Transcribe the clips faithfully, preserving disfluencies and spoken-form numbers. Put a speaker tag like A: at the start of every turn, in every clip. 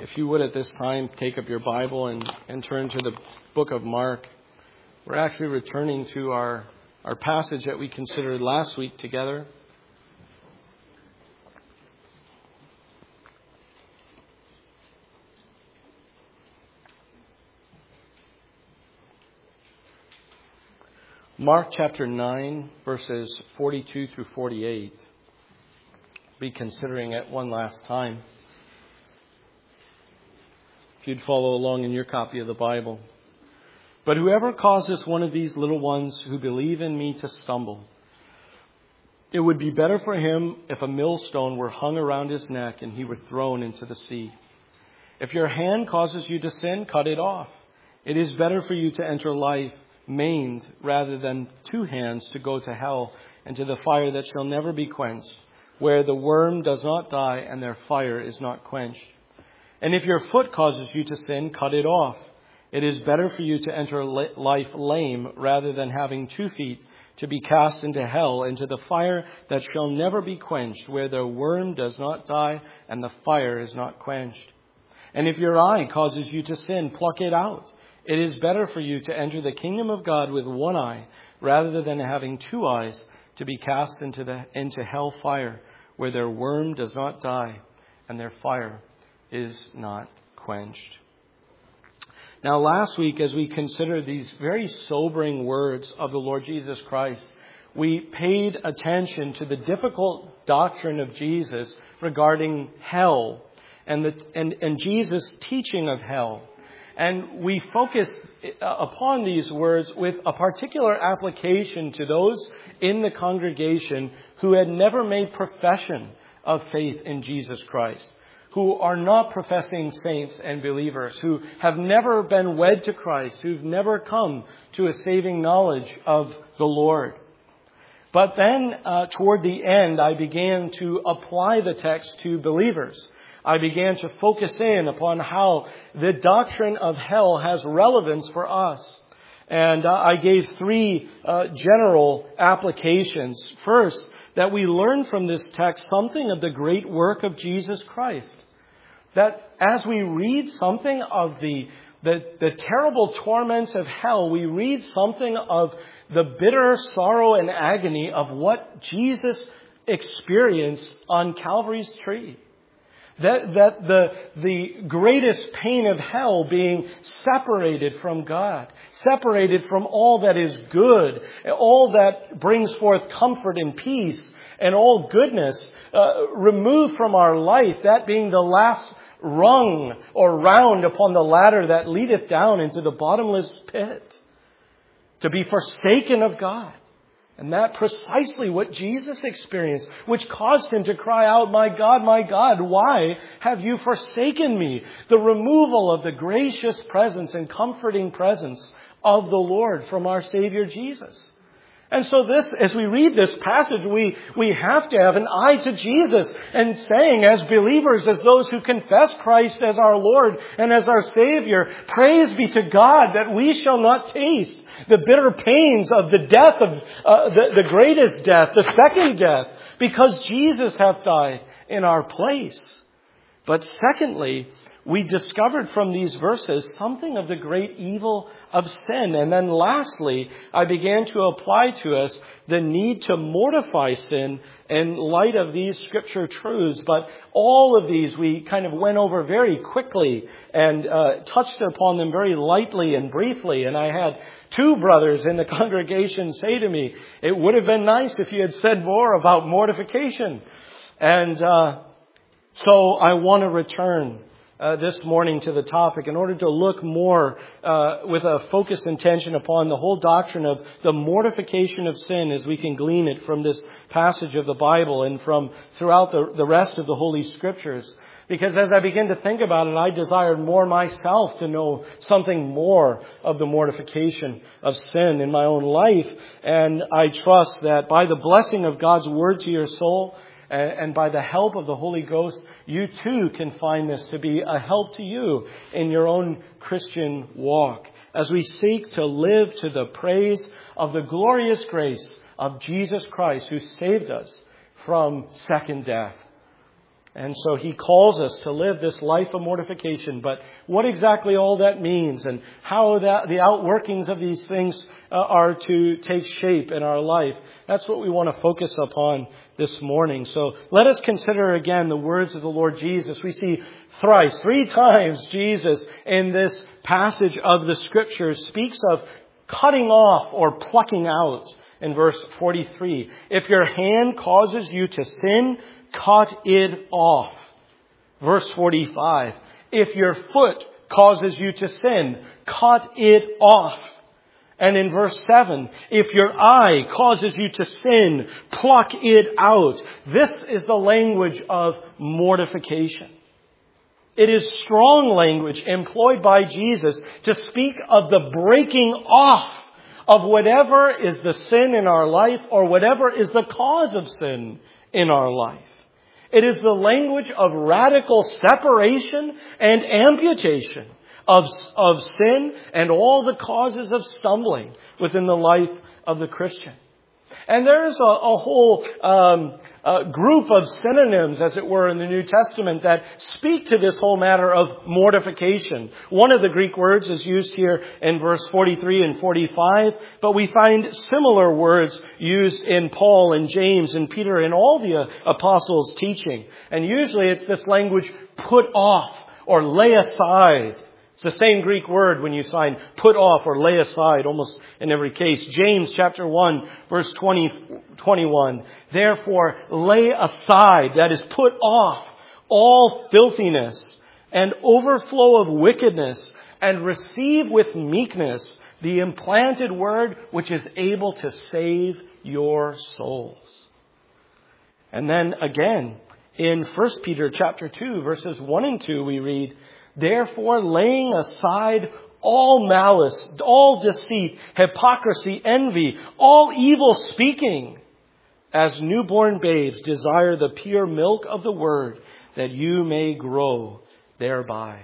A: if you would at this time take up your Bible and, and turn to the book of Mark. We're actually returning to our, our passage that we considered last week together. Mark chapter nine, verses forty-two through forty-eight. Be considering it one last time. If you'd follow along in your copy of the Bible. But whoever causes one of these little ones who believe in me to stumble, it would be better for him if a millstone were hung around his neck and he were thrown into the sea. If your hand causes you to sin, cut it off. It is better for you to enter life maimed rather than two hands to go to hell and to the fire that shall never be quenched, where the worm does not die and their fire is not quenched. And if your foot causes you to sin, cut it off. It is better for you to enter life lame rather than having two feet to be cast into hell, into the fire that shall never be quenched, where the worm does not die and the fire is not quenched. And if your eye causes you to sin, pluck it out. It is better for you to enter the kingdom of God with one eye rather than having two eyes to be cast into the into hell fire, where their worm does not die and their fire is not quenched. Now, last week, as we considered these very sobering words of the Lord Jesus Christ, we paid attention to the difficult doctrine of Jesus regarding hell and the and, and Jesus' teaching of hell. And we focused upon these words with a particular application to those in the congregation who had never made profession of faith in Jesus Christ, who are not professing saints and believers, who have never been wed to Christ, who've never come to a saving knowledge of the Lord. But then uh, toward the end, I began to apply the text to believers. I began to focus in upon how the doctrine of hell has relevance for us. And uh, I gave three uh, general applications. First, that we learn from this text something of the great work of Jesus Christ. That as we read something of the, the, the terrible torments of hell, we read something of the bitter sorrow and agony of what Jesus experienced on Calvary's tree. That, that the, the greatest pain of hell being separated from God, separated from all that is good, all that brings forth comfort and peace and all goodness, uh, removed from our life, that being the last rung or round upon the ladder that leadeth down into the bottomless pit, to be forsaken of God. And that precisely what Jesus experienced, which caused him to cry out, "My God, my God, why have you forsaken me?" The removal of the gracious presence and comforting presence of the Lord from our Savior Jesus. And so this, as we read this passage, we, we have to have an eye to Jesus and saying, as believers, as those who confess Christ as our Lord and as our Savior, praise be to God that we shall not taste the bitter pains of the death of uh, the, the greatest death, the second death, because Jesus hath died in our place. But secondly, we discovered from these verses something of the great evil of sin. And then lastly, I began to apply to us the need to mortify sin in light of these scripture truths. But all of these we kind of went over very quickly and uh, touched upon them very lightly and briefly. And I had two brothers in the congregation say to me, "It would have been nice if you had said more about mortification." And uh, so I want to return Uh, this morning to the topic in order to look more uh, with a focused intention upon the whole doctrine of the mortification of sin as we can glean it from this passage of the Bible and from throughout the, the rest of the Holy Scriptures. Because as I begin to think about it, I desired more myself to know something more of the mortification of sin in my own life. And I trust that by the blessing of God's Word to your soul, and by the help of the Holy Ghost, you too can find this to be a help to you in your own Christian walk, as we seek to live to the praise of the glorious grace of Jesus Christ, who saved us from second death. And so he calls us to live this life of mortification. But what exactly all that means and how that the outworkings of these things uh, are to take shape in our life, that's what we want to focus upon this morning. So let us consider again the words of the Lord Jesus. We see thrice, three times Jesus in this passage of the Scriptures speaks of cutting off or plucking out. In verse forty-three, if your hand causes you to sin, cut it off. Verse forty-five, if your foot causes you to sin, cut it off. And in verse seven, if your eye causes you to sin, pluck it out. This is the language of mortification. It is strong language employed by Jesus to speak of the breaking off of whatever is the sin in our life or whatever is the cause of sin in our life. It is the language of radical separation and amputation of, of sin and all the causes of stumbling within the life of the Christian. And there's a, a whole um, uh, group of synonyms, as it were, in the New Testament that speak to this whole matter of mortification. One of the Greek words is used here in verse forty-three and forty-five, but we find similar words used in Paul and James and Peter and all the apostles' teaching. And usually it's this language, put off or lay aside. It's the same Greek word when you sign put off or lay aside almost in every case. James chapter one verse twenty, twenty-one. Therefore lay aside, that is put off, all filthiness and overflow of wickedness, and receive with meekness the implanted word which is able to save your souls. And then again in First Peter chapter two verses one and two we read, therefore, laying aside all malice, all deceit, hypocrisy, envy, all evil speaking, as newborn babes desire the pure milk of the word, that you may grow thereby.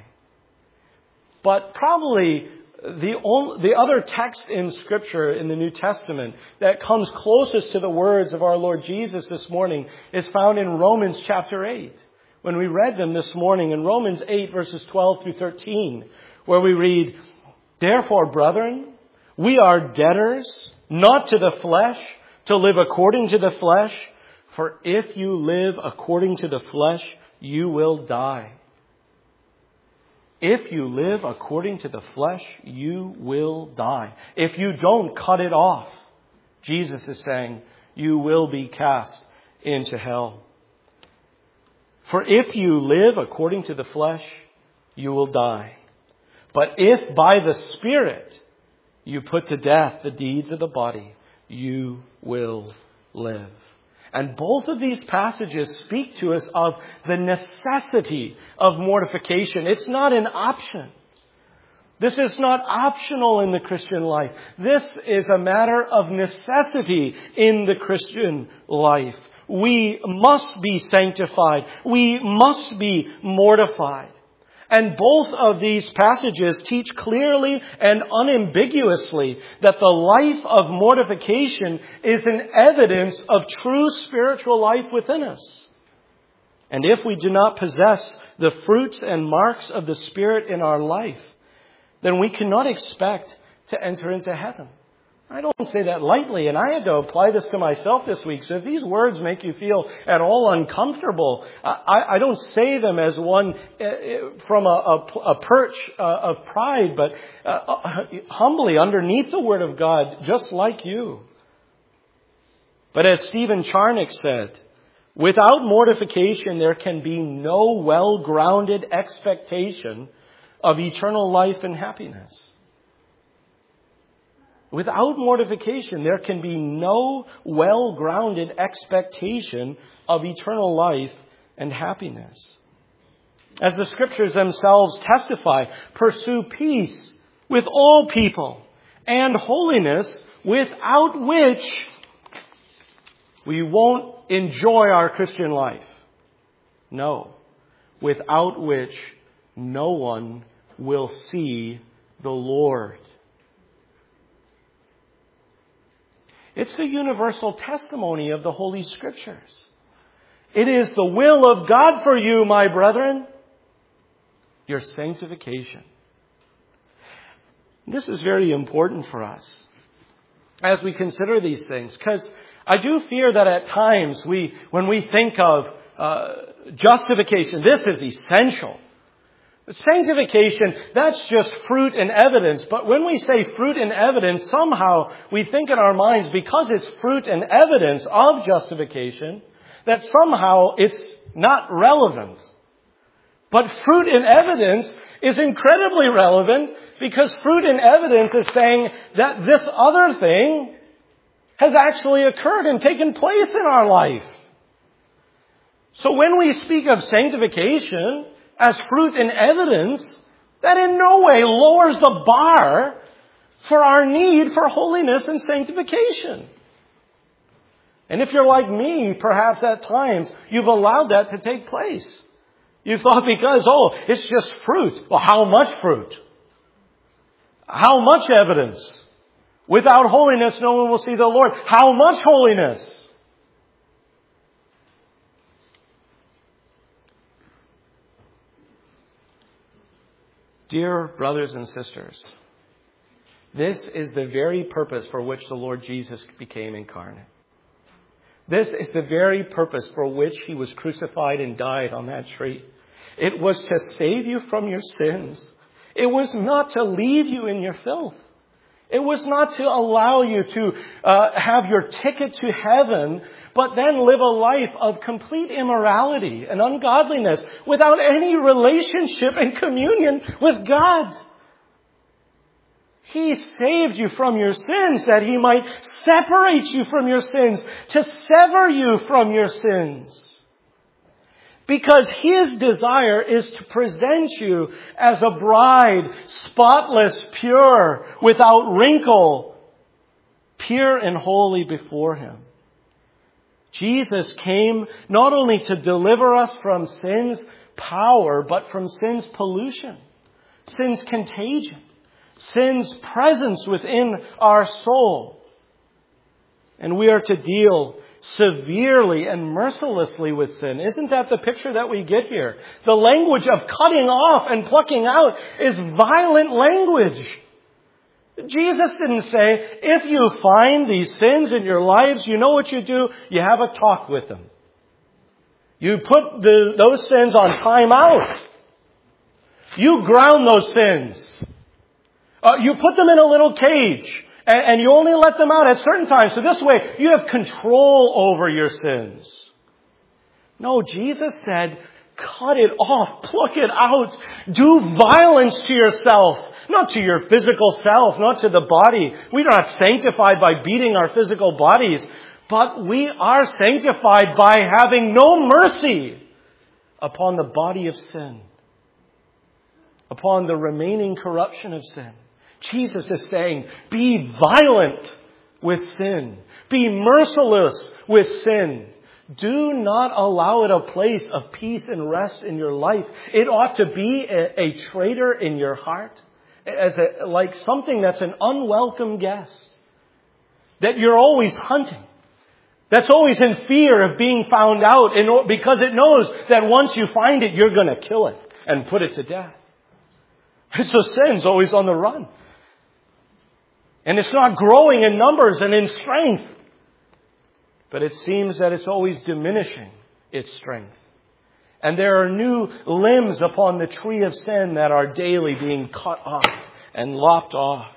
A: But probably the only, the other text in Scripture in the New Testament that comes closest to the words of our Lord Jesus this morning is found in Romans chapter eight. When we read them this morning in Romans eight verses twelve through thirteen, where we read, therefore, brethren, we are debtors, not to the flesh, to live according to the flesh. For if you live according to the flesh, you will die. If you live according to the flesh, you will die. If you don't cut it off, Jesus is saying, you will be cast into hell. For if you live according to the flesh, you will die. But if by the Spirit you put to death the deeds of the body, you will live. And both of these passages speak to us of the necessity of mortification. It's not an option. This is not optional in the Christian life. This is a matter of necessity in the Christian life. We must be sanctified. We must be mortified. And both of these passages teach clearly and unambiguously that the life of mortification is an evidence of true spiritual life within us. And if we do not possess the fruits and marks of the Spirit in our life, then we cannot expect to enter into heaven. I don't say that lightly, and I had to apply this to myself this week. So if these words make you feel at all uncomfortable, I, I don't say them as one uh, from a, a, a perch uh, of pride, but uh, humbly underneath the Word of God, just like you. But as Stephen Charnock said, without mortification, there can be no well-grounded expectation of eternal life and happiness. Without mortification, there can be no well-grounded expectation of eternal life and happiness. As the Scriptures themselves testify, pursue peace with all people and holiness, without which we won't enjoy our Christian life. No, without which no one will see the Lord. It's the universal testimony of the Holy Scriptures. It is the will of God for you, my brethren, your sanctification. This is very important for us as we consider these things, because I do fear that at times we, when we think of uh, justification, this is essential. Sanctification, that's just fruit and evidence. But when we say fruit and evidence, somehow we think in our minds, because it's fruit and evidence of justification, that somehow it's not relevant. But fruit and evidence is incredibly relevant, because fruit and evidence is saying that this other thing has actually occurred and taken place in our life. So when we speak of sanctification as fruit and evidence, that in no way lowers the bar for our need for holiness and sanctification. And if you're like me, perhaps at times you've allowed that to take place. You thought because, oh, it's just fruit. Well, how much fruit? How much evidence? Without holiness, no one will see the Lord. How much holiness? Dear brothers and sisters, this is the very purpose for which the Lord Jesus became incarnate. This is the very purpose for which He was crucified and died on that tree. It was to save you from your sins. It was not to leave you in your filth. It was not to allow you to uh, have your ticket to heaven, but then live a life of complete immorality and ungodliness without any relationship and communion with God. He saved you from your sins that He might separate you from your sins, to sever you from your sins. Because His desire is to present you as a bride, spotless, pure, without wrinkle, pure and holy before Him. Jesus came not only to deliver us from sin's power, but from sin's pollution, sin's contagion, sin's presence within our soul. And we are to deal severely and mercilessly with sin. Isn't that the picture that we get here? The language of cutting off and plucking out is violent language. Jesus didn't say, if you find these sins in your lives, you know what you do? You have a talk with them. You put the, those sins on time out. You ground those sins. Uh, you put them in a little cage. And, and you only let them out at certain times. So this way, you have control over your sins. No, Jesus said, cut it off. Pluck it out. Do violence to yourself. Not to your physical self, not to the body. We are not sanctified by beating our physical bodies, but we are sanctified by having no mercy upon the body of sin, upon the remaining corruption of sin. Jesus is saying, be violent with sin. Be merciless with sin. Do not allow it a place of peace and rest in your life. It ought to be a, a traitor in your heart. As a, like something that's an unwelcome guest. That you're always hunting. That's always in fear of being found out, in, because it knows that once you find it, you're going to kill it and put it to death. So sin's always on the run. And it's not growing in numbers and in strength. But it seems that it's always diminishing its strength. And there are new limbs upon the tree of sin that are daily being cut off and lopped off.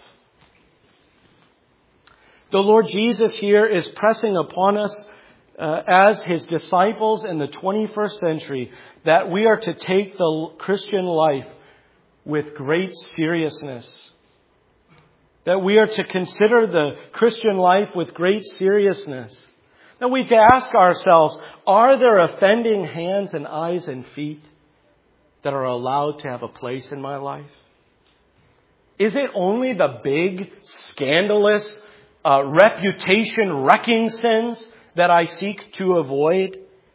A: The Lord Jesus here is pressing upon us uh, as His disciples in the twenty-first century that we are to take the Christian life with great seriousness. That we are to consider the Christian life with great seriousness. Now we have to ask ourselves, are there offending hands and eyes and feet that are allowed to have a place in my life? Is it only the big, scandalous, uh, reputation-wrecking sins that I seek to avoid?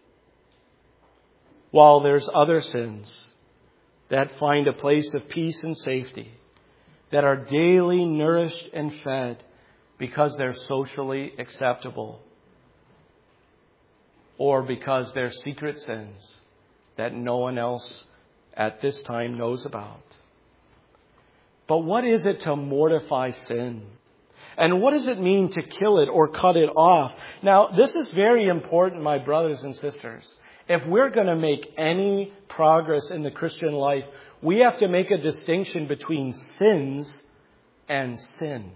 A: While there's other sins that find a place of peace and safety, that are daily nourished and fed because they're socially acceptable. or because they're secret sins that no one else at this time knows about. But what is it to mortify sin? And what does it mean to kill it or cut it off? Now, this is very important, my brothers and sisters. If we're going to make any progress in the Christian life, we have to make a distinction between sins and sin.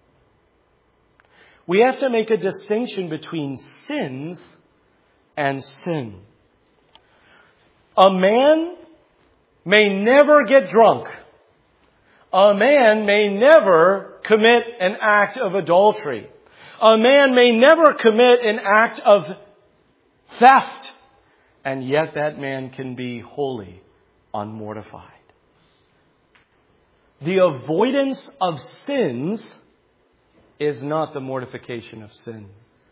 A: We have to make a distinction between sins and sin. A man may never get drunk. A man may never commit an act of adultery. A man may never commit an act of theft. And yet that man can be wholly unmortified. The avoidance of sins is not the mortification of sin.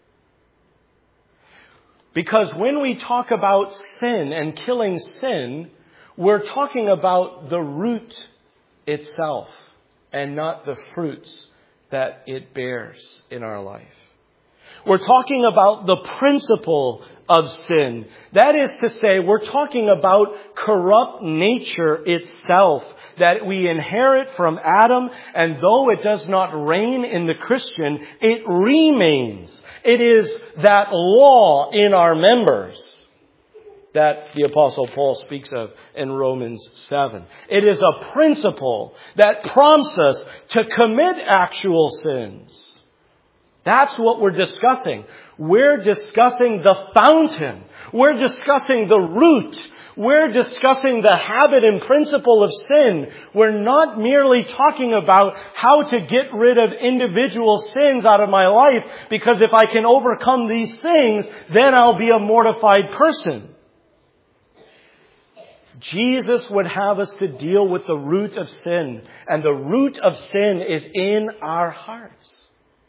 A: Because when we talk about sin and killing sin, we're talking about the root itself and not the fruits that it bears in our life. We're talking about the principle of sin. That is to say, we're talking about corrupt nature itself that we inherit from Adam, and though it does not reign in the Christian, it remains. It is that law in our members that the Apostle Paul speaks of in Romans seven. It is a principle that prompts us to commit actual sins. That's what we're discussing. We're discussing the fountain. We're discussing the root. We're discussing the habit and principle of sin. We're not merely talking about how to get rid of individual sins out of my life, because if I can overcome these things, then I'll be a mortified person. Jesus would have us to deal with the root of sin, and the root of sin is in our hearts.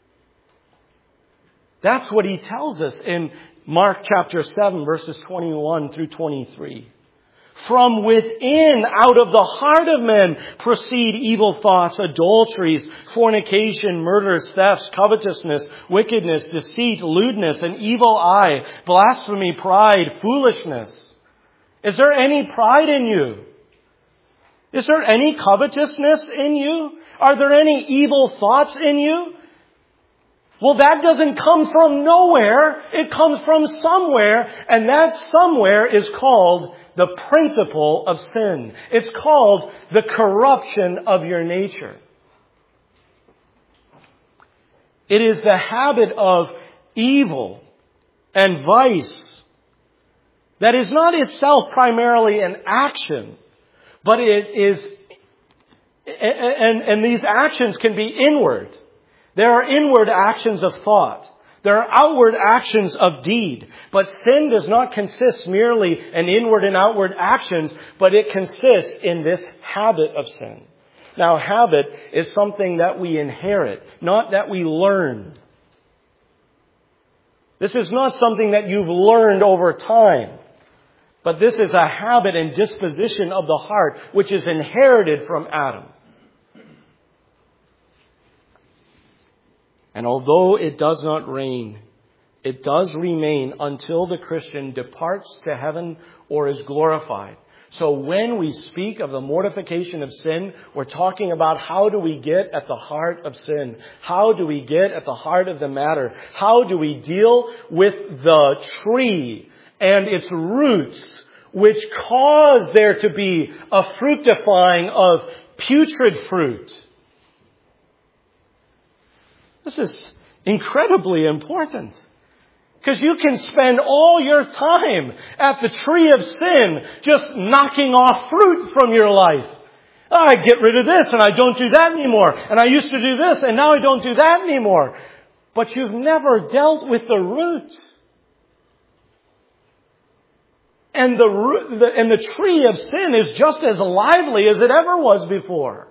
A: That's what he tells us in Mark chapter seven, verses twenty-one through twenty-three. From within, out of the heart of men, proceed evil thoughts, adulteries, fornication, murders, thefts, covetousness, wickedness, deceit, lewdness, an evil eye, blasphemy, pride, foolishness. Is there any pride in you? Is there any covetousness in you? Are there any evil thoughts in you? Well, that doesn't come from nowhere. It comes from somewhere. And that somewhere is called the principle of sin. It's called the corruption of your nature. It is the habit of evil and vice that is not itself primarily an action, but it is, and, and these actions can be inward. There are inward actions of thought. There are outward actions of deed. But sin does not consist merely in inward and outward actions, but it consists in this habit of sin. Now, habit is something that we inherit, not that we learn. This is not something that you've learned over time, but this is a habit and disposition of the heart which is inherited from Adam. And although it does not reign, it does remain until the Christian departs to heaven or is glorified. So when we speak of the mortification of sin, we're talking about how do we get at the heart of sin? How do we get at the heart of the matter? How do we deal with the tree and its roots, which cause there to be a fructifying of putrid fruit? This is incredibly important. Because you can spend all your time at the tree of sin just knocking off fruit from your life. Oh, I get rid of this and I don't do that anymore. And I used to do this and now I don't do that anymore. But you've never dealt with the root. And the, the, and the tree of sin is just as lively as it ever was before.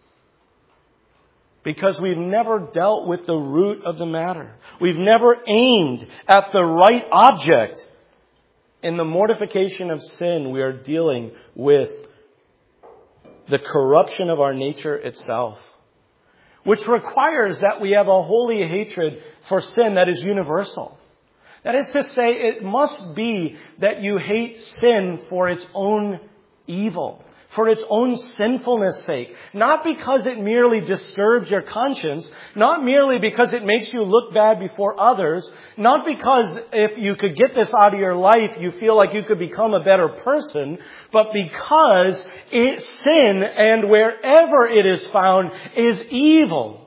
A: Because we've never dealt with the root of the matter. We've never aimed at the right object. In the mortification of sin, we are dealing with the corruption of our nature itself, which requires that we have a holy hatred for sin that is universal. That is to say, it must be that you hate sin for its own evil, for its own sinfulness' sake. Not because it merely disturbs your conscience, not merely because it makes you look bad before others, not because if you could get this out of your life, you feel like you could become a better person, but because it, sin, and wherever it is found, is evil.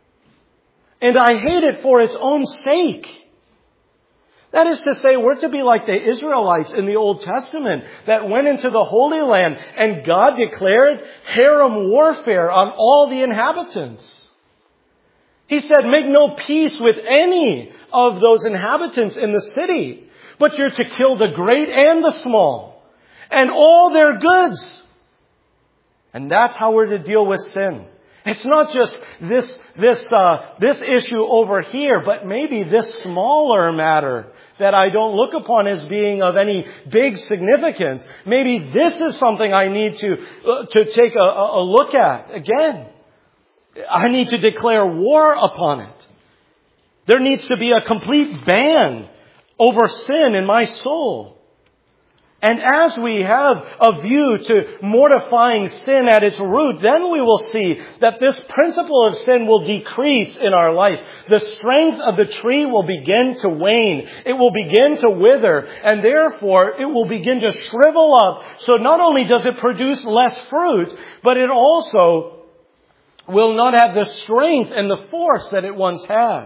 A: And I hate it for its own sake. That is to say, we're to be like the Israelites in the Old Testament that went into the Holy Land and God declared harem warfare on all the inhabitants. He said, make no peace with any of those inhabitants in the city, but you're to kill the great and the small and all their goods. And that's how we're to deal with sin. It's not just this, this, uh, this issue over here, but maybe this smaller matter that I don't look upon as being of any big significance. Maybe this is something I need to, uh, to take a, a look at. Again, I need to declare war upon it. There needs to be a complete ban over sin in my soul. And as we have a view to mortifying sin at its root, then we will see that this principle of sin will decrease in our life. The strength of the tree will begin to wane. It will begin to wither. And therefore, it will begin to shrivel up. So not only does it produce less fruit, but it also will not have the strength and the force that it once had.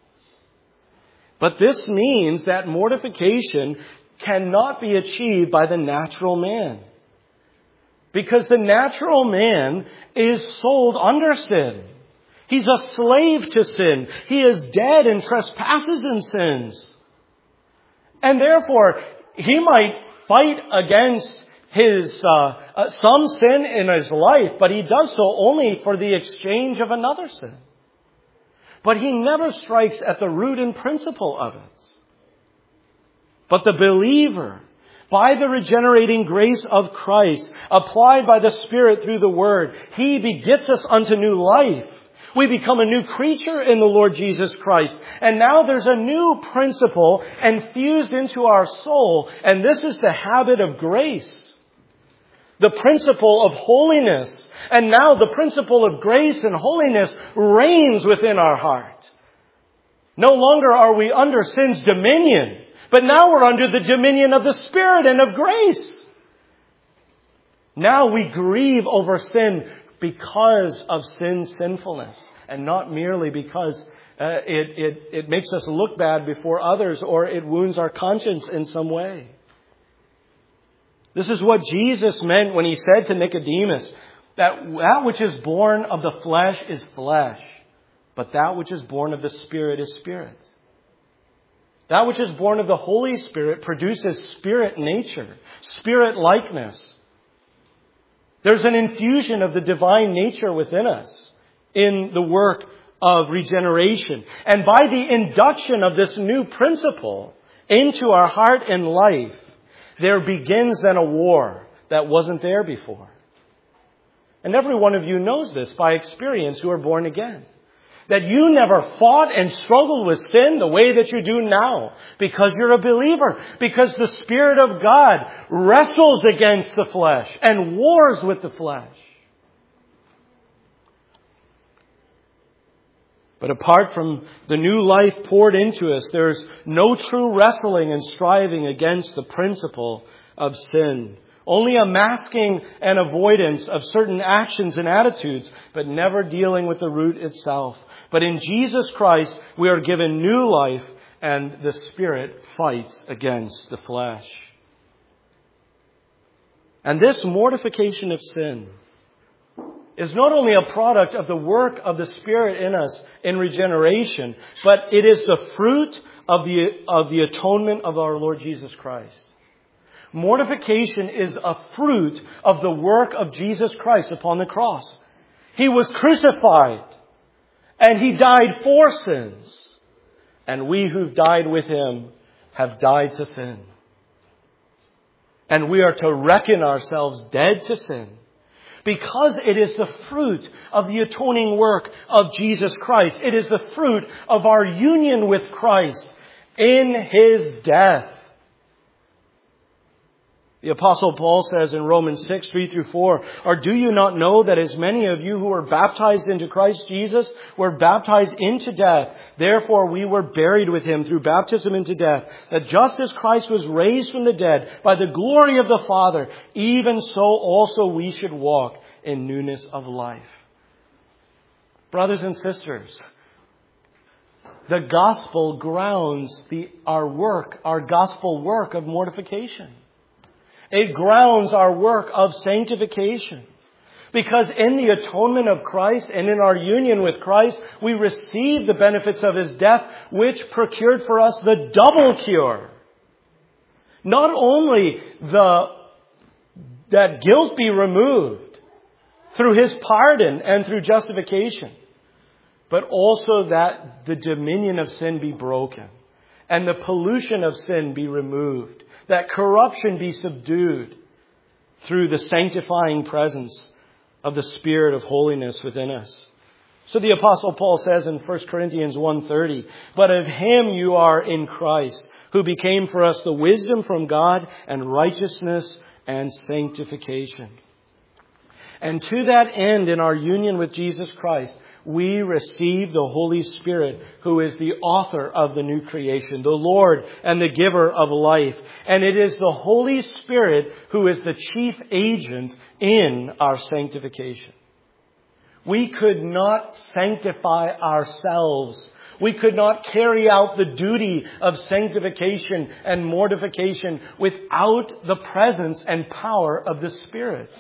A: But this means that mortification cannot be achieved by the natural man. Because the natural man is sold under sin. He's a slave to sin. He is dead in trespasses and sins. And therefore, he might fight against his uh, uh, some sin in his life, but he does so only for the exchange of another sin. But he never strikes at the root and principle of it. But the believer, by the regenerating grace of Christ, applied by the Spirit through the Word, He begets us unto new life. We become a new creature in the Lord Jesus Christ. And now there's a new principle infused into our soul, and this is the habit of grace. The principle of holiness. And now the principle of grace and holiness reigns within our heart. No longer are we under sin's dominion, but now we're under the dominion of the Spirit and of grace. Now we grieve over sin because of sin's sinfulness, and not merely because uh, it, it, it makes us look bad before others or it wounds our conscience in some way. This is what Jesus meant when He said to Nicodemus that that which is born of the flesh is flesh, but that which is born of the Spirit is spirit. That which is born of the Holy Spirit produces spirit nature, spirit likeness. There's an infusion of the divine nature within us in the work of regeneration. And by the induction of this new principle into our heart and life, there begins then a war that wasn't there before. And every one of you knows this by experience who are born again. That you never fought and struggled with sin the way that you do now because you're a believer. Because the Spirit of God wrestles against the flesh and wars with the flesh. But apart from the new life poured into us, there's no true wrestling and striving against the principle of sin. Only a masking and avoidance of certain actions and attitudes, but never dealing with the root itself. But in Jesus Christ, we are given new life, and the Spirit fights against the flesh. And this mortification of sin is not only a product of the work of the Spirit in us in regeneration, but it is the fruit of the, of the atonement of our Lord Jesus Christ. Mortification is a fruit of the work of Jesus Christ upon the cross. He was crucified and He died for sins. And we who've died with Him have died to sin. And we are to reckon ourselves dead to sin because it is the fruit of the atoning work of Jesus Christ. It is the fruit of our union with Christ. in His death. The Apostle Paul says in Romans six, three through four, or do you not know that as many of you who were baptized into Christ Jesus were baptized into death? Therefore we were buried with Him through baptism into death, that just as Christ was raised from the dead by the glory of the Father, even so also we should walk in newness of life. Brothers and sisters, the gospel grounds the, our work, our gospel work of mortification. It grounds our work of sanctification. Because in the atonement of Christ and in our union with Christ, we receive the benefits of His death, which procured for us the double cure. Not only the, that guilt be removed through His pardon and through justification, but also that the dominion of sin be broken and the pollution of sin be removed, that corruption be subdued through the sanctifying presence of the Spirit of holiness within us. So the Apostle Paul says in First Corinthians one thirty, but of Him you are in Christ, who became for us the wisdom from God and righteousness and sanctification. And to that end, in our union with Jesus Christ, we receive the Holy Spirit, who is the author of the new creation, the Lord and the giver of life. And it is the Holy Spirit who is the chief agent in our sanctification. We could not sanctify ourselves. We could not carry out the duty of sanctification and mortification without the presence and power of the Spirit.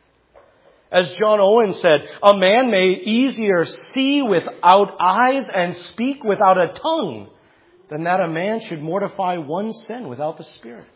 A: As John Owen said, a man may easier see without eyes and speak without a tongue than that a man should mortify one sin without the Spirit.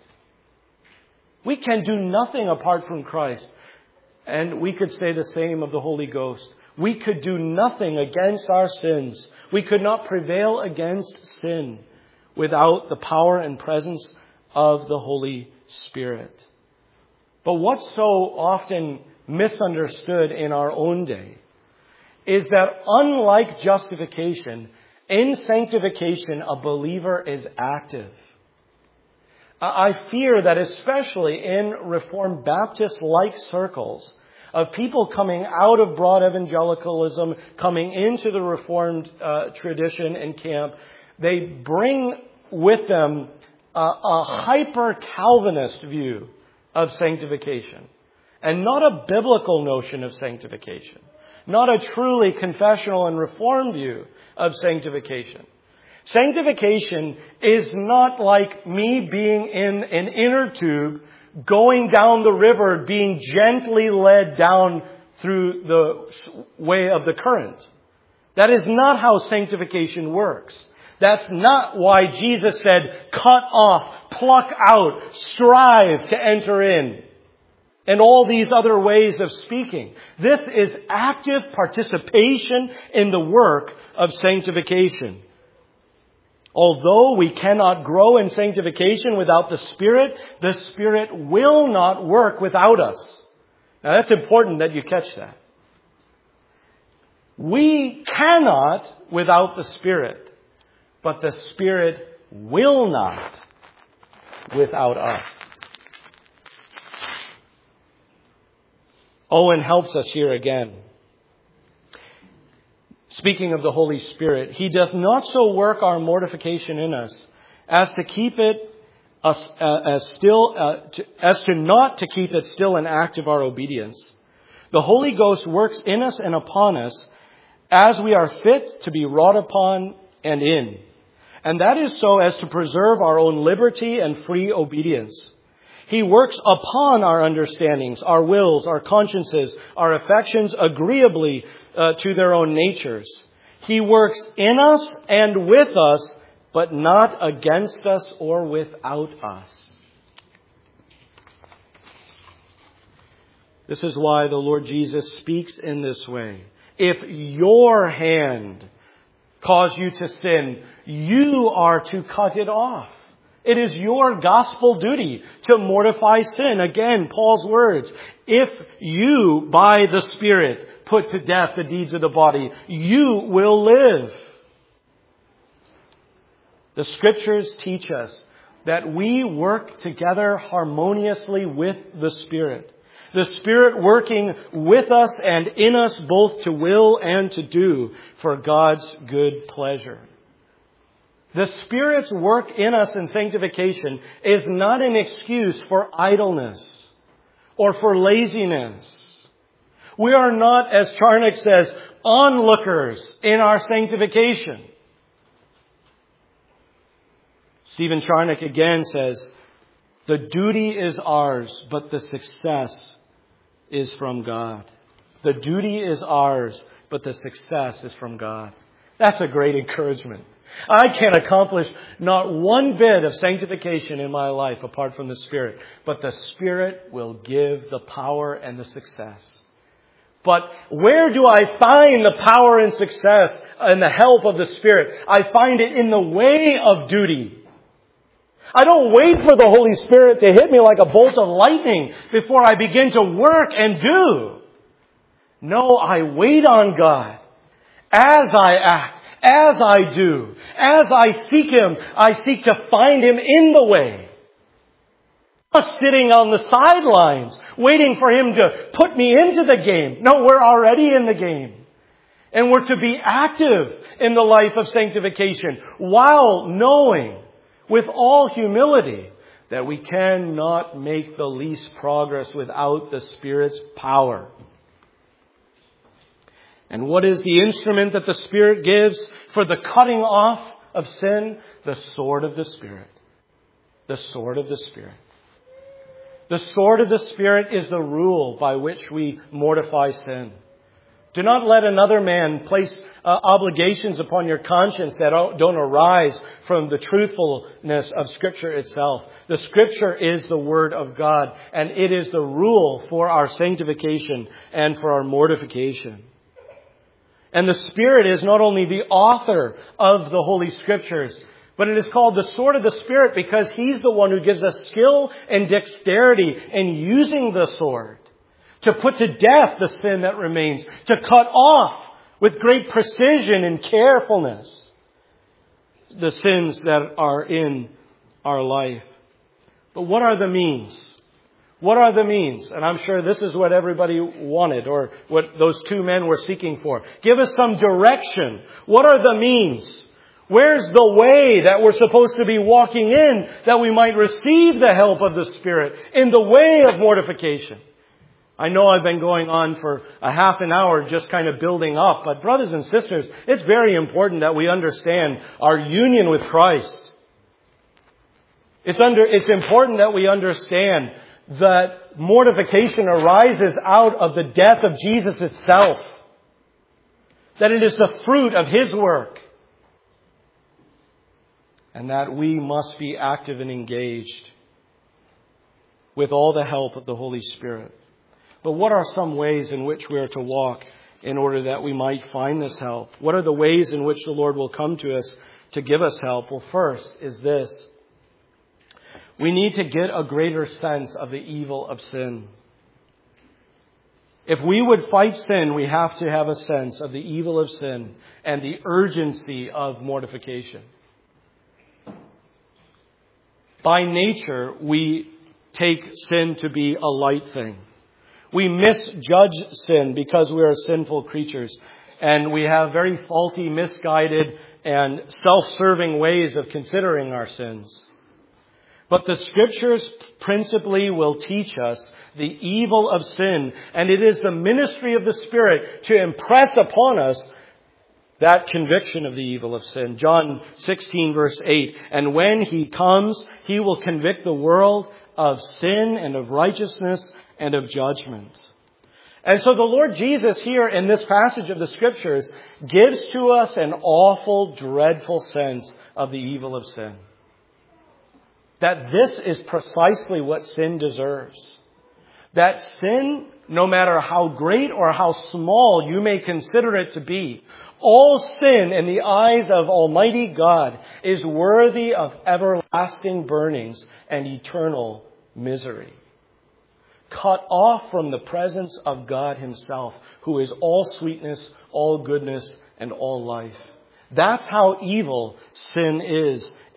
A: We can do nothing apart from Christ. And we could say the same of the Holy Ghost. We could do nothing against our sins. We could not prevail against sin without the power and presence of the Holy Spirit. But what's so often misunderstood in our own day is that unlike justification, in sanctification, a believer is active. I fear that especially in Reformed Baptist-like circles of people coming out of broad evangelicalism, coming into the Reformed uh, tradition and camp, they bring with them a, a hyper-Calvinist view of sanctification. And not a biblical notion of sanctification. Not a truly confessional and reformed view of sanctification. Sanctification is not like me being in an inner tube, going down the river, being gently led down through the way of the current. That is not how sanctification works. That's not why Jesus said, cut off, pluck out, strive to enter in. And all these other ways of speaking. This is active participation in the work of sanctification. Although we cannot grow in sanctification without the Spirit, the Spirit will not work without us. Now that's important that you catch that. We cannot without the Spirit, but the Spirit will not without us. Owen helps us here again. Speaking of the Holy Spirit, He doth not so work our mortification in us as to keep it as, uh, as still uh, to, as to not to keep it still an act of our obedience. The Holy Ghost works in us and upon us as we are fit to be wrought upon and in, and that is so as to preserve our own liberty and free obedience. He works upon our understandings, our wills, our consciences, our affections agreeably uh, to their own natures. He works in us and with us, but not against us or without us. This is why the Lord Jesus speaks in this way. If your hand cause you to sin, you are to cut it off. It is your gospel duty to mortify sin. Again, Paul's words. If you, by the Spirit, put to death the deeds of the body, you will live. The Scriptures teach us that we work together harmoniously with the Spirit. The Spirit working with us and in us both to will and to do for God's good pleasure. The Spirit's work in us in sanctification is not an excuse for idleness or for laziness. We are not, as Charnock says, onlookers in our sanctification. Stephen Charnock again says, the duty is ours, but the success is from God. The duty is ours, but the success is from God. That's a great encouragement. I can accomplish not one bit of sanctification in my life apart from the Spirit, but the Spirit will give the power and the success. But where do I find the power and success and the help of the Spirit? I find it in the way of duty. I don't wait for the Holy Spirit to hit me like a bolt of lightning before I begin to work and do. No, I wait on God as I act, as I do, as I seek Him. I seek to find Him in the way. I'm not sitting on the sidelines waiting for Him to put me into the game. No, we're already in the game. And we're to be active in the life of sanctification while knowing with all humility that we cannot make the least progress without the Spirit's power. And what is the instrument that the Spirit gives for the cutting off of sin? The sword of the Spirit. The sword of the Spirit. The sword of the Spirit is the rule by which we mortify sin. Do not let another man place uh, obligations upon your conscience that don't arise from the truthfulness of Scripture itself. The Scripture is the Word of God, and it is the rule for our sanctification and for our mortification. And the Spirit is not only the author of the Holy Scriptures, but it is called the sword of the Spirit because He's the one who gives us skill and dexterity in using the sword to put to death the sin that remains, to cut off with great precision and carefulness the sins that are in our life. But what are the means? What are the means? And I'm sure this is what everybody wanted, or what those two men were seeking for. Give us some direction. What are the means? Where's the way that we're supposed to be walking in that we might receive the help of the Spirit in the way of mortification? I know I've been going on for a half an hour just kind of building up, but brothers and sisters, it's very important that we understand our union with Christ. It's under, it's important that we understand that mortification arises out of the death of Jesus itself. That it is the fruit of His work. And that we must be active and engaged with all the help of the Holy Spirit. But what are some ways in which we are to walk in order that we might find this help? What are the ways in which the Lord will come to us to give us help? Well, first is this. We need to get a greater sense of the evil of sin. If we would fight sin, we have to have a sense of the evil of sin and the urgency of mortification. By nature, we take sin to be a light thing. We misjudge sin because we are sinful creatures. And we have very faulty, misguided, and self-serving ways of considering our sins. But the Scriptures principally will teach us the evil of sin. And it is the ministry of the Spirit to impress upon us that conviction of the evil of sin. John sixteen verse eight. And when He comes, He will convict the world of sin and of righteousness and of judgment. And so the Lord Jesus here in this passage of the Scriptures gives to us an awful, dreadful sense of the evil of sin. That this is precisely what sin deserves. That sin, no matter how great or how small you may consider it to be, all sin in the eyes of Almighty God is worthy of everlasting burnings and eternal misery. Cut off from the presence of God Himself, who is all sweetness, all goodness, and all life. That's how evil sin is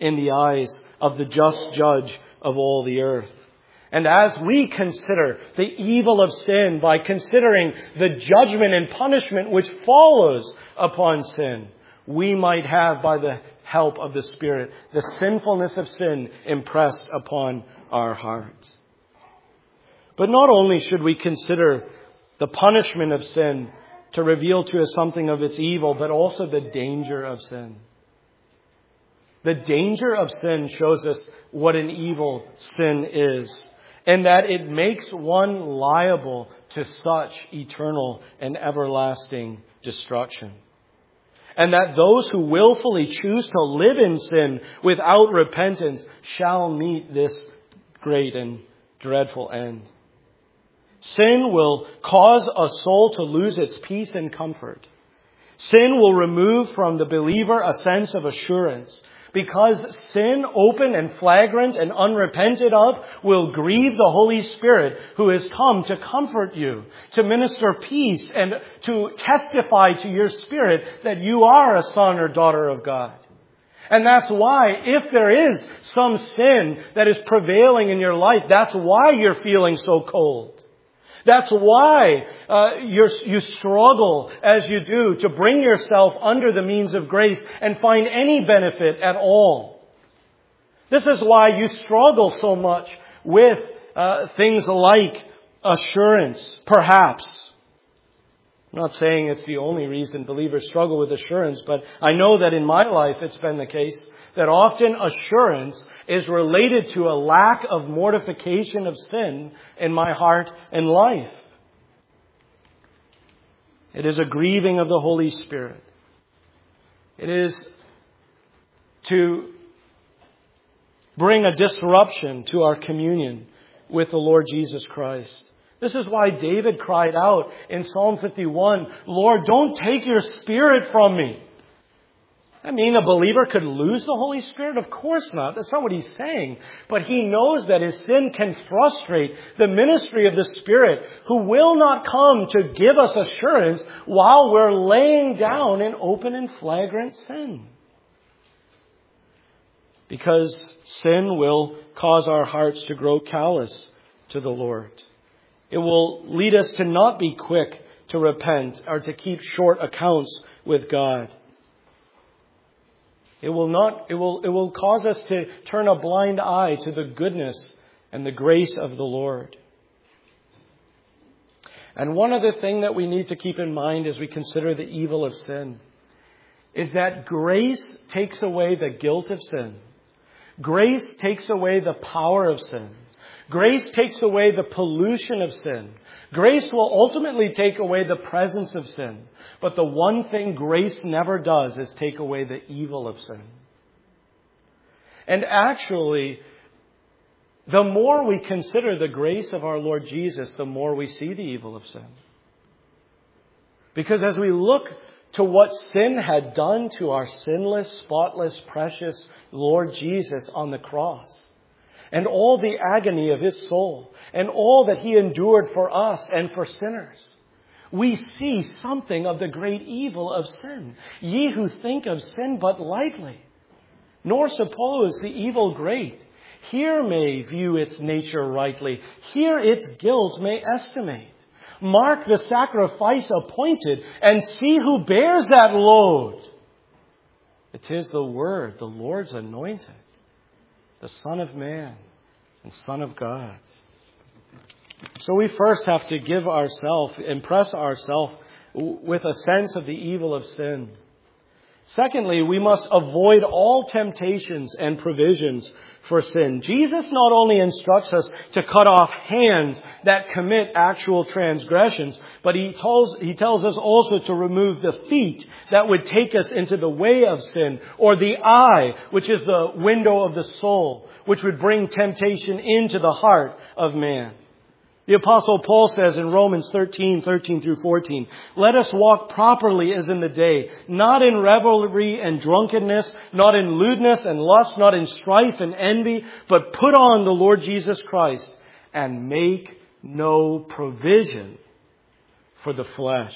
A: in the eyes of the just judge of all the earth. And as we consider the evil of sin by considering the judgment and punishment which follows upon sin, we might have, by the help of the Spirit, the sinfulness of sin impressed upon our hearts. But not only should we consider the punishment of sin to reveal to us something of its evil, but also the danger of sin. The danger of sin shows us what an evil sin is, and that it makes one liable to such eternal and everlasting destruction. And that those who willfully choose to live in sin without repentance shall meet this great and dreadful end. Sin will cause a soul to lose its peace and comfort. Sin will remove from the believer a sense of assurance, because sin, open and flagrant and unrepented of, will grieve the Holy Spirit who has come to comfort you, to minister peace, and to testify to your spirit that you are a son or daughter of God. And that's why, if there is some sin that is prevailing in your life, that's why you're feeling so cold. That's why uh, you're, you struggle as you do to bring yourself under the means of grace and find any benefit at all. This is why you struggle so much with uh, things like assurance, perhaps. I'm not saying it's the only reason believers struggle with assurance, but I know that in my life it's been the case that often assurance is related to a lack of mortification of sin in my heart and life. It is a grieving of the Holy Spirit. It is to bring a disruption to our communion with the Lord Jesus Christ. This is why David cried out in Psalm fifty-one, "Lord, don't take your Spirit from me." I mean, a believer could lose the Holy Spirit? Of course not. That's not what he's saying. But he knows that his sin can frustrate the ministry of the Spirit, who will not come to give us assurance while we're laying down in open and flagrant sin. Because sin will cause our hearts to grow callous to the Lord. It will lead us to not be quick to repent or to keep short accounts with God. It will not, it will, it will cause us to turn a blind eye to the goodness and the grace of the Lord. And one other thing that we need to keep in mind as we consider the evil of sin is that grace takes away the guilt of sin. Grace takes away the power of sin. Grace takes away the pollution of sin. Grace will ultimately take away the presence of sin. But the one thing grace never does is take away the evil of sin. And actually, the more we consider the grace of our Lord Jesus, the more we see the evil of sin. Because as we look to what sin had done to our sinless, spotless, precious Lord Jesus on the cross, and all the agony of his soul, and all that he endured for us and for sinners, we see something of the great evil of sin. Ye who think of sin but lightly, nor suppose the evil great, here may view its nature rightly, here its guilt may estimate. Mark the sacrifice appointed, and see who bears that load. It is the Word, the Lord's anointed, the Son of Man and Son of God. So we first have to give ourselves, impress ourselves with a sense of the evil of sin. Secondly, we must avoid all temptations and provisions for sin. Jesus not only instructs us to cut off hands that commit actual transgressions, but he tells, he tells us also to remove the feet that would take us into the way of sin, or the eye, which is the window of the soul, which would bring temptation into the heart of man. The Apostle Paul says in Romans thirteen, thirteen through fourteen, "Let us walk properly as in the day, not in revelry and drunkenness, not in lewdness and lust, not in strife and envy, but put on the Lord Jesus Christ and make no provision for the flesh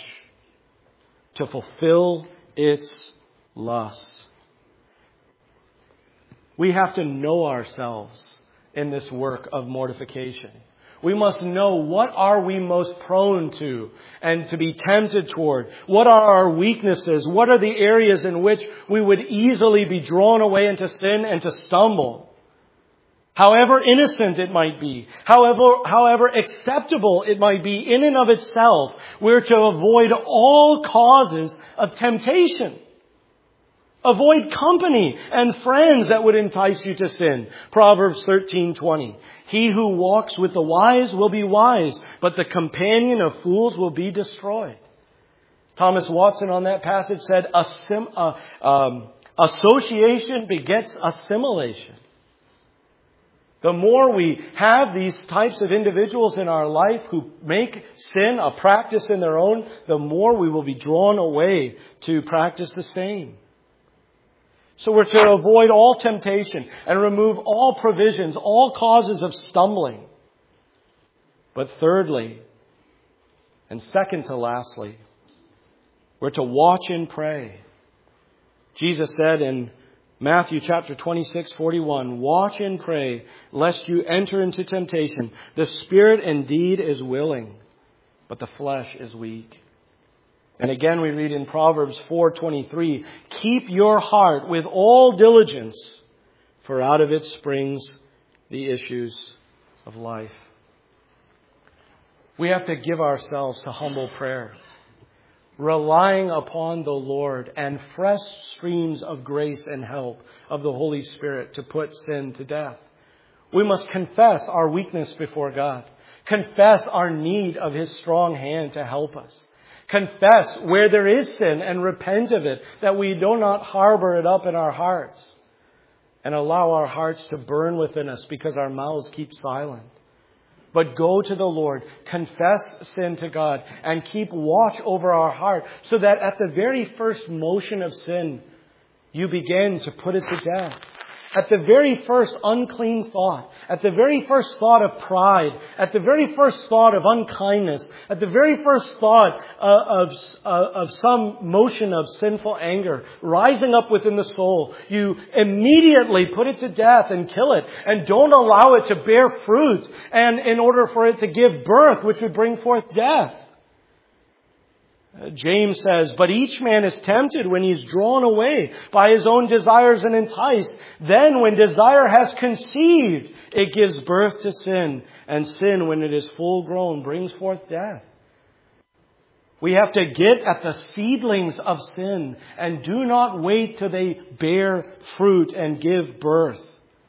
A: to fulfill its lusts." We have to know ourselves in this work of mortification. We must know what are we most prone to and to be tempted toward. What are our weaknesses? What are the areas in which we would easily be drawn away into sin and to stumble? However innocent it might be, however, however acceptable it might be in and of itself, we're to avoid all causes of temptation. Avoid company and friends that would entice you to sin. Proverbs thirteen twenty. He who walks with the wise will be wise, but the companion of fools will be destroyed. Thomas Watson on that passage said, Assim- uh, um, association begets assimilation. The more we have these types of individuals in our life who make sin a practice in their own, the more we will be drawn away to practice the same. So we're to avoid all temptation and remove all provisions, all causes of stumbling. But thirdly, and second to lastly, we're to watch and pray. Jesus said in Matthew chapter twenty-six, forty-one, watch and pray, lest you enter into temptation. The spirit indeed is willing, but the flesh is weak. And again we read in Proverbs four twenty-three, keep your heart with all diligence, for out of it springs the issues of life. We have to give ourselves to humble prayer, relying upon the Lord and fresh streams of grace and help of the Holy Spirit to put sin to death. We must confess our weakness before God, confess our need of His strong hand to help us. Confess where there is sin and repent of it, that we do not harbor it up in our hearts and allow our hearts to burn within us because our mouths keep silent. But go to the Lord, confess sin to God, and keep watch over our heart so that at the very first motion of sin, you begin to put it to death. At the very first unclean thought, at the very first thought of pride, at the very first thought of unkindness, at the very first thought of, of, of some motion of sinful anger rising up within the soul, you immediately put it to death and kill it, and don't allow it to bear fruit, and in order for it to give birth, which would bring forth death. James says, but each man is tempted when he's drawn away by his own desires and enticed. Then when desire has conceived, it gives birth to sin. And sin, when it is full grown, brings forth death. We have to get at the seedlings of sin and do not wait till they bear fruit and give birth.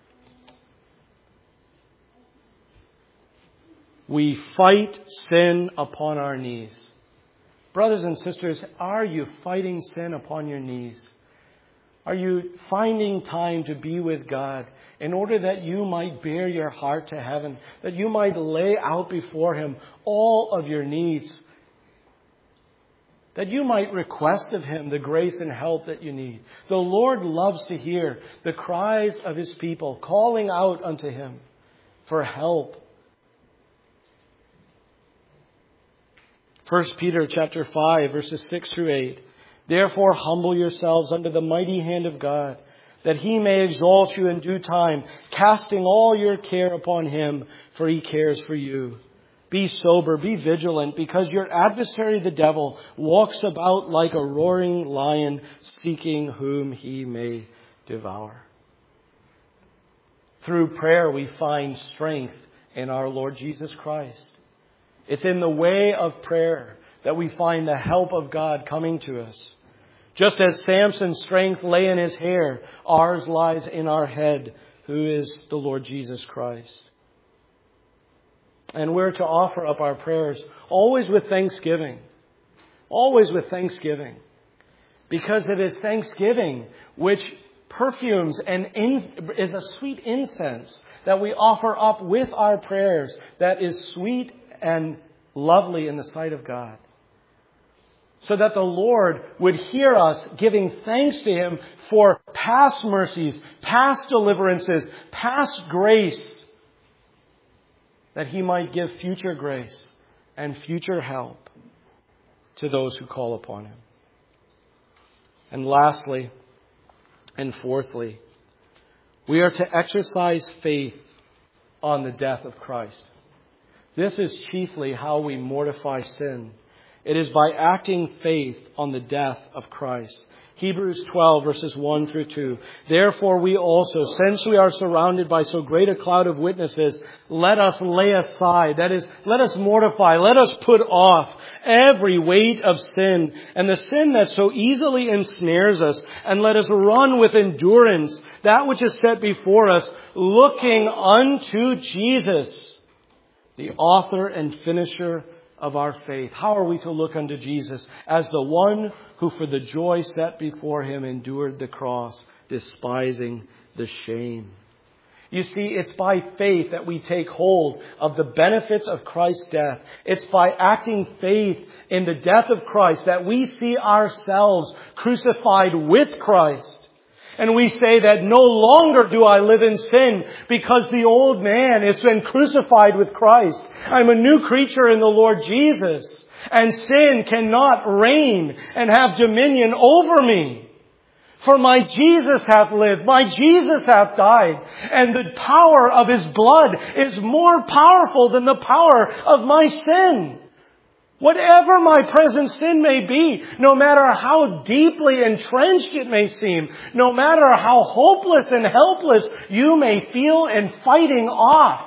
A: We fight sin upon our knees. Brothers and sisters, are you fighting sin upon your knees? Are you finding time to be with God in order that you might bear your heart to heaven, that you might lay out before Him all of your needs, that you might request of Him the grace and help that you need? The Lord loves to hear the cries of His people calling out unto Him for help. First Peter chapter five, verses six through eight. Therefore humble yourselves under the mighty hand of God, that He may exalt you in due time, casting all your care upon Him, for He cares for you. Be sober, be vigilant, because your adversary the devil walks about like a roaring lion, seeking whom he may devour. Through prayer we find strength in our Lord Jesus Christ. It's in the way of prayer that we find the help of God coming to us. Just as Samson's strength lay in his hair, ours lies in our head, who is the Lord Jesus Christ. And we're to offer up our prayers always with thanksgiving. Always with thanksgiving. Because it is thanksgiving which perfumes and in, is a sweet incense that we offer up with our prayers that is sweet and lovely in the sight of God. So that the Lord would hear us giving thanks to Him for past mercies, past deliverances, past grace, that He might give future grace and future help to those who call upon Him. And lastly, and fourthly, We are to exercise faith on the death of Christ. This is chiefly how we mortify sin. It is by acting faith on the death of Christ. Hebrews twelve, verses one through two. Therefore we also, since we are surrounded by so great a cloud of witnesses, let us lay aside, that is, let us mortify, let us put off every weight of sin and the sin that so easily ensnares us, and let us run with endurance that which is set before us, looking unto Jesus, the author and finisher of our faith. How are we to look unto Jesus? As the one who for the joy set before him endured the cross, despising the shame. You see, it's by faith that we take hold of the benefits of Christ's death. It's by acting faith in the death of Christ that we see ourselves crucified with Christ. And we say that no longer do I live in sin because the old man has been crucified with Christ. I'm a new creature in the Lord Jesus. And sin cannot reign and have dominion over me. For my Jesus hath lived, my Jesus hath died. And the power of His blood is more powerful than the power of my sin. Whatever my present sin may be, no matter how deeply entrenched it may seem, no matter how hopeless and helpless you may feel in fighting off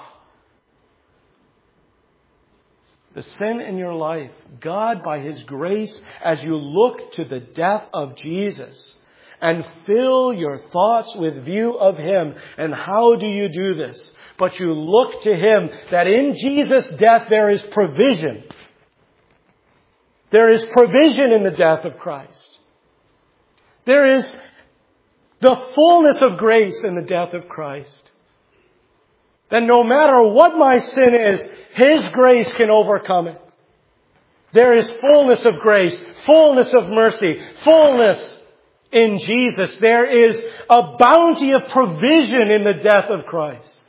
A: the sin in your life, God, by His grace, as you look to the death of Jesus and fill your thoughts with view of Him. And how do you do this? But you look to Him, that in Jesus' death there is provision. There is provision in the death of Christ. There is the fullness of grace in the death of Christ. That no matter what my sin is, His grace can overcome it. There is fullness of grace, fullness of mercy, fullness in Jesus. There is a bounty of provision in the death of Christ.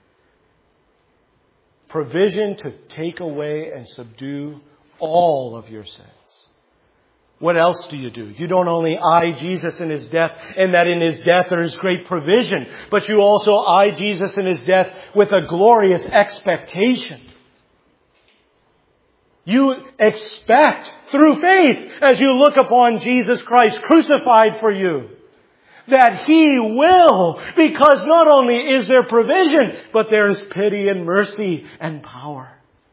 A: Provision to take away and subdue all of your sins. What else do you do? You don't only eye Jesus in His death, and that in His death there is great provision, but you also eye Jesus in His death with a glorious expectation. You expect through faith, as you look upon Jesus Christ crucified for you, that He will, because not only is there provision, but there is pity and mercy and power.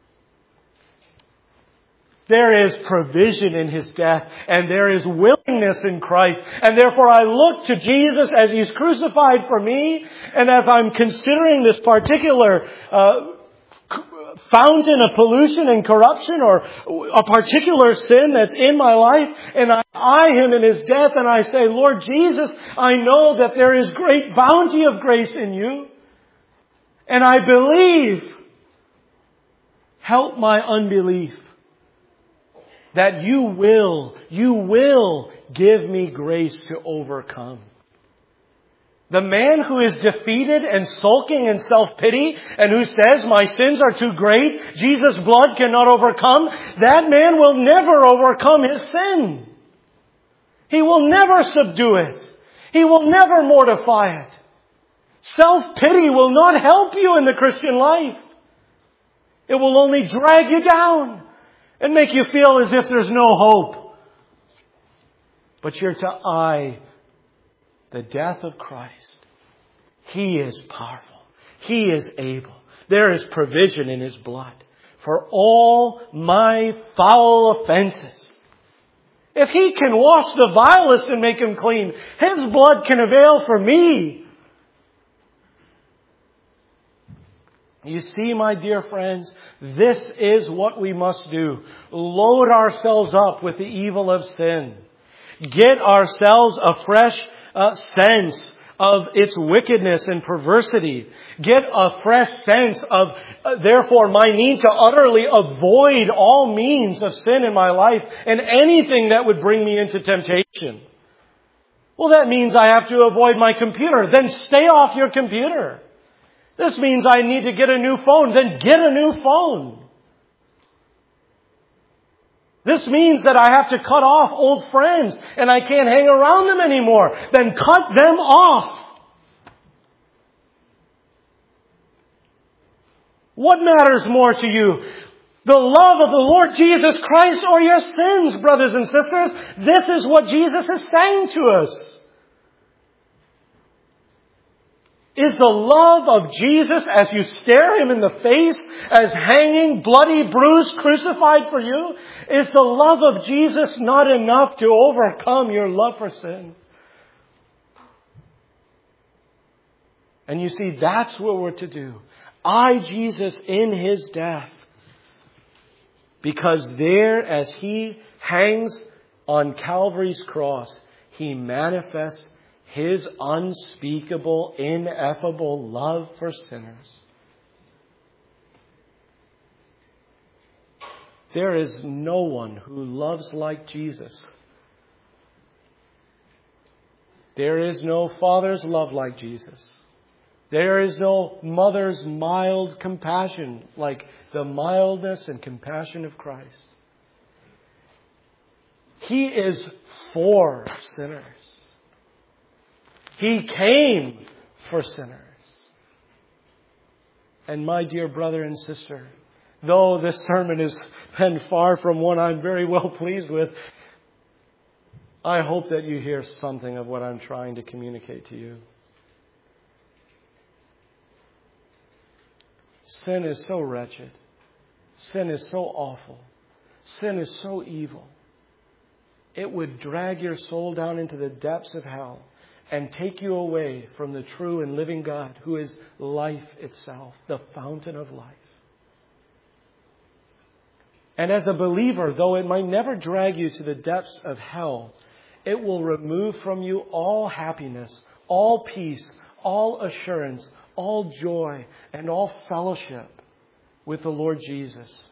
A: There is provision in His death, and there is willingness in Christ. And therefore I look to Jesus as He's crucified for me, and as I'm considering this particular uh, fountain of pollution and corruption, or a particular sin that's in my life, and I eye Him in His death, and I say, Lord Jesus, I know that there is great bounty of grace in You, and I believe. Help my unbelief. That you will, you will give me grace to overcome. The man who is defeated and sulking in self-pity and who says, my sins are too great, Jesus' blood cannot overcome, that man will never overcome his sin. He will never subdue it. He will never mortify it. Self-pity will not help you in the Christian life. It will only drag you down and make you feel as if there's no hope. But you're to eye the death of Christ. He is powerful. He is able. There is provision in His blood for all my foul offenses. If He can wash the vilest and make him clean, His blood can avail for me. You see, my dear friends, this is what we must do. Load ourselves up with the evil of sin. Get ourselves a fresh uh, sense of its wickedness and perversity. Get a fresh sense of, uh, therefore, my need to utterly avoid all means of sin in my life and anything that would bring me into temptation. Well, that means I have to avoid my computer. Then stay off your computer. This means I need to get a new phone. Then get a new phone. This means that I have to cut off old friends and I can't hang around them anymore. Then cut them off. What matters more to you? The love of the Lord Jesus Christ or your sins, brothers and sisters? This is what Jesus is saying to us. Is the love of Jesus, as you stare Him in the face, as hanging, bloody, bruised, crucified for you, is the love of Jesus not enough to overcome your love for sin? And you see, that's what we're to do. I, Jesus, in His death. Because there, as He hangs on Calvary's cross, He manifests His unspeakable, ineffable love for sinners. There is no one who loves like Jesus. There is no father's love like Jesus. There is no mother's mild compassion like the mildness and compassion of Christ. He is for sinners. He came for sinners. And my dear brother and sister, though this sermon has been far from one I'm very well pleased with, I hope that you hear something of what I'm trying to communicate to you. Sin is so wretched. Sin is so awful. Sin is so evil. It would drag your soul down into the depths of hell and take you away from the true and living God who is life itself, the fountain of life. And as a believer, though it might never drag you to the depths of hell, it will remove from you all happiness, all peace, all assurance, all joy, and all fellowship with the Lord Jesus.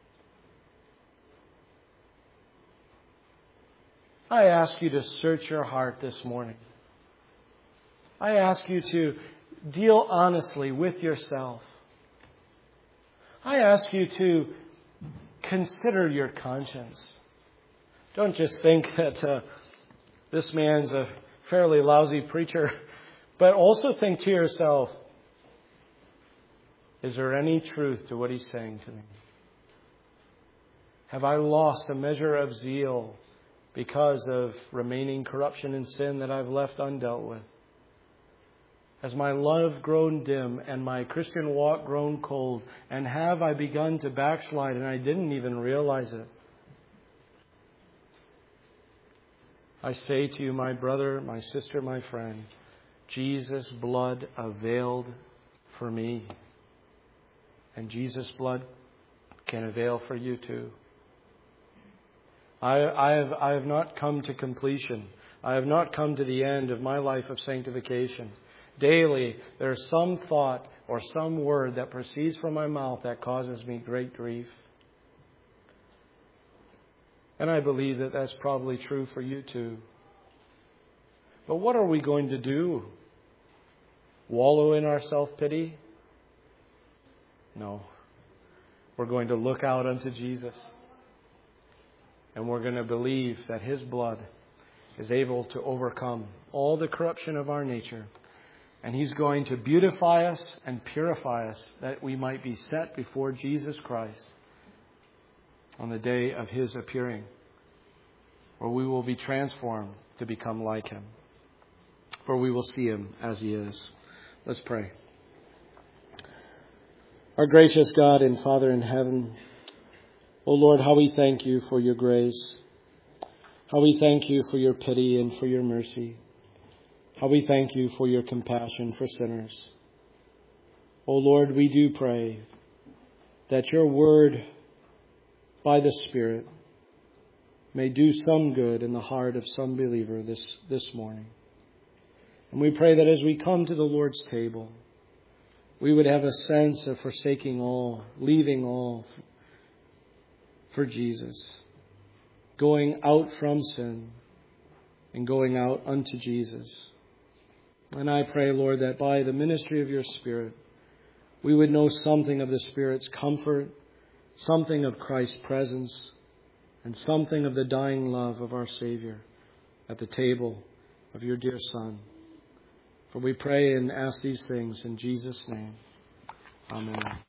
A: I ask you to search your heart this morning. I ask you to deal honestly with yourself. I ask you to consider your conscience. Don't just think that uh, this man's a fairly lousy preacher, but also think to yourself, is there any truth to what he's saying to me? Have I lost a measure of zeal because of remaining corruption and sin that I've left undealt with? Has my love grown dim and my Christian walk grown cold? And have I begun to backslide and I didn't even realize it? I say to you, my brother, my sister, my friend, Jesus' blood availed for me. And Jesus' blood can avail for you too. I, I, have, I have not come to completion. I have not come to the end of my life of sanctification. Daily, there is some thought or some word that proceeds from my mouth that causes me great grief. And I believe that that's probably true for you too. But what are we going to do? Wallow in our self-pity? No. We're going to look out unto Jesus. And we're going to believe that His blood is able to overcome all the corruption of our nature. And He's going to beautify us and purify us that we might be set before Jesus Christ on the day of His appearing, where we will be transformed to become like Him. For we will see Him as He is. Let's pray. Our gracious God and Father in heaven, O Lord, how we thank You for Your grace. How we thank You for Your pity and for Your mercy. How we thank You for Your compassion for sinners. O Lord, we do pray that Your word by the Spirit may do some good in the heart of some believer this, this morning. And we pray that as we come to the Lord's table, we would have a sense of forsaking all, leaving all for Jesus, going out from sin and going out unto Jesus. And I pray, Lord, that by the ministry of Your Spirit, we would know something of the Spirit's comfort, something of Christ's presence, and something of the dying love of our Savior at the table of Your dear Son. For we pray and ask these things in Jesus' name. Amen.